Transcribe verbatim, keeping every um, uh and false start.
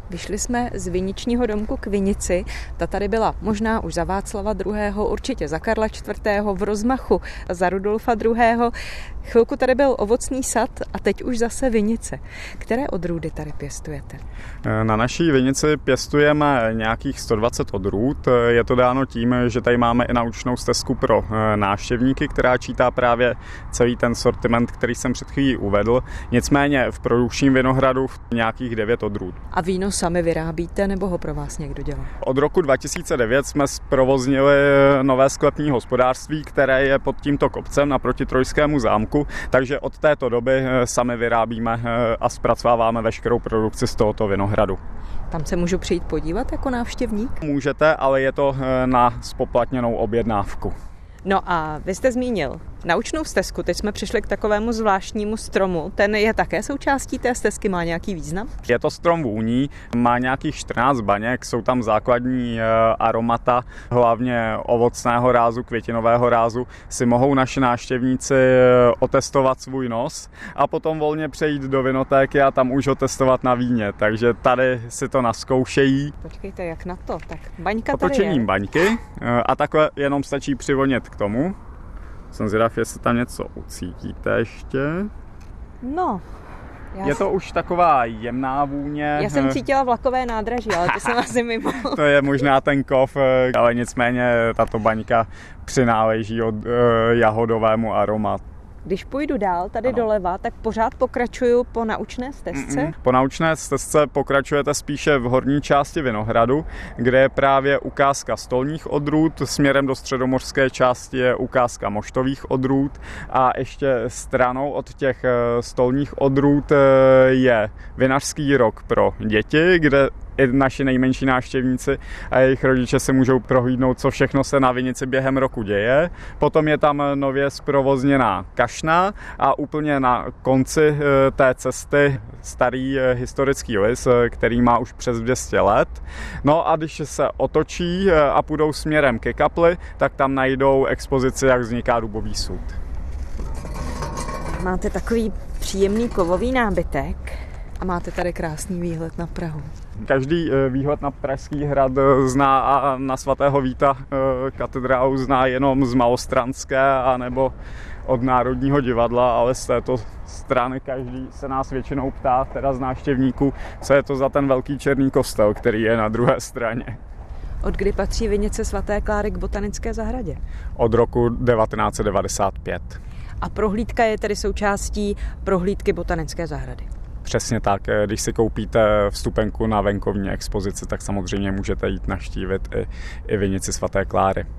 Vyšli jsme z viničního domku k vinici. Ta tady byla možná už za Václava druhého., určitě za Karla čtvrtého., v rozmachu za Rudolfa druhého. Chvilku tady byl ovocný sad a teď už zase vinice. Které odrůdy tady pěstujete? Na naší vinici pěstujeme nějakých sto dvacet odrůd. Je to dáno tím, že tady máme i naučnou stezku pro návštěvníky, která čítá právě celý ten sortiment, který jsem před chvílí uvedl. Nicméně v produkčním vinohradu nějakých devět odrůd. A víno sami vyrábíte, nebo ho pro vás někdo dělá? Od roku dva tisíce devět jsme zprovoznili nové sklepní hospodářství, které je pod tímto kopcem naproti Trojskému zámku, takže od této doby sami vyrábíme a zpracováváme veškerou produkci z tohoto vinohradu. Tam se můžu přijít podívat jako návštěvník? Můžete, ale je to na spoplatněnou objednávku. No a vy jste zmínil naučnou stezku, teď jsme přišli k takovému zvláštnímu stromu, ten je také součástí té stezky, má nějaký význam? Je to strom vůní, má nějakých čtrnáct baněk, jsou tam základní aromata, hlavně ovocného rázu, květinového rázu, si mohou naši návštěvníci otestovat svůj nos a potom volně přejít do vinotéky a tam už ho testovat na víně, takže tady si to naskoušejí. Počkejte, jak na to? Tak baňka tady je. Otočením baňky a takhle jenom stačí přivonět k tomu. Jsem zvědav, jestli tam něco ucítíte ještě. No. Já je to už taková jemná vůně. Já jsem cítila vlakové nádraží, ale to jsem asi mimo. To je možná ten kov, ale nicméně tato baňka přináleží od uh, jahodovému aromatu. Když půjdu dál tady ano. doleva, tak pořád pokračuju po naučné stezce? Mm-mm. Po naučné stezce pokračujete spíše v horní části vinohradu, kde je právě ukázka stolních odrůd, směrem do středomořské části je ukázka moštových odrůd a ještě stranou od těch stolních odrůd je vinařský rok pro děti, kde i naši nejmenší návštěvníci a jejich rodiče si můžou prohlídnout, co všechno se na vinici během roku děje. Potom je tam nově zprovozněná kašna a úplně na konci té cesty starý historický lis, který má už přes dvě stě let. No a když se otočí a půjdou směrem ke kapli, tak tam najdou expozici, jak vzniká dubový sud. Máte takový příjemný kovový nábytek a máte tady krásný výhled na Prahu. Každý výhled na Pražský hrad zná a na svatého Víta katedrálu zná jenom z Malostranské anebo od Národního divadla, ale z této strany každý se nás většinou ptá, teda z návštěvníků, co je to za ten velký černý kostel, který je na druhé straně. Od kdy patří vinice svaté Kláry k botanické zahradě? Od roku devatenáct set devadesát pět. A prohlídka je tedy součástí prohlídky botanické zahrady? Přesně tak, když si koupíte vstupenku na venkovní expozici, tak samozřejmě můžete jít navštívit i, i vinici svaté Kláry.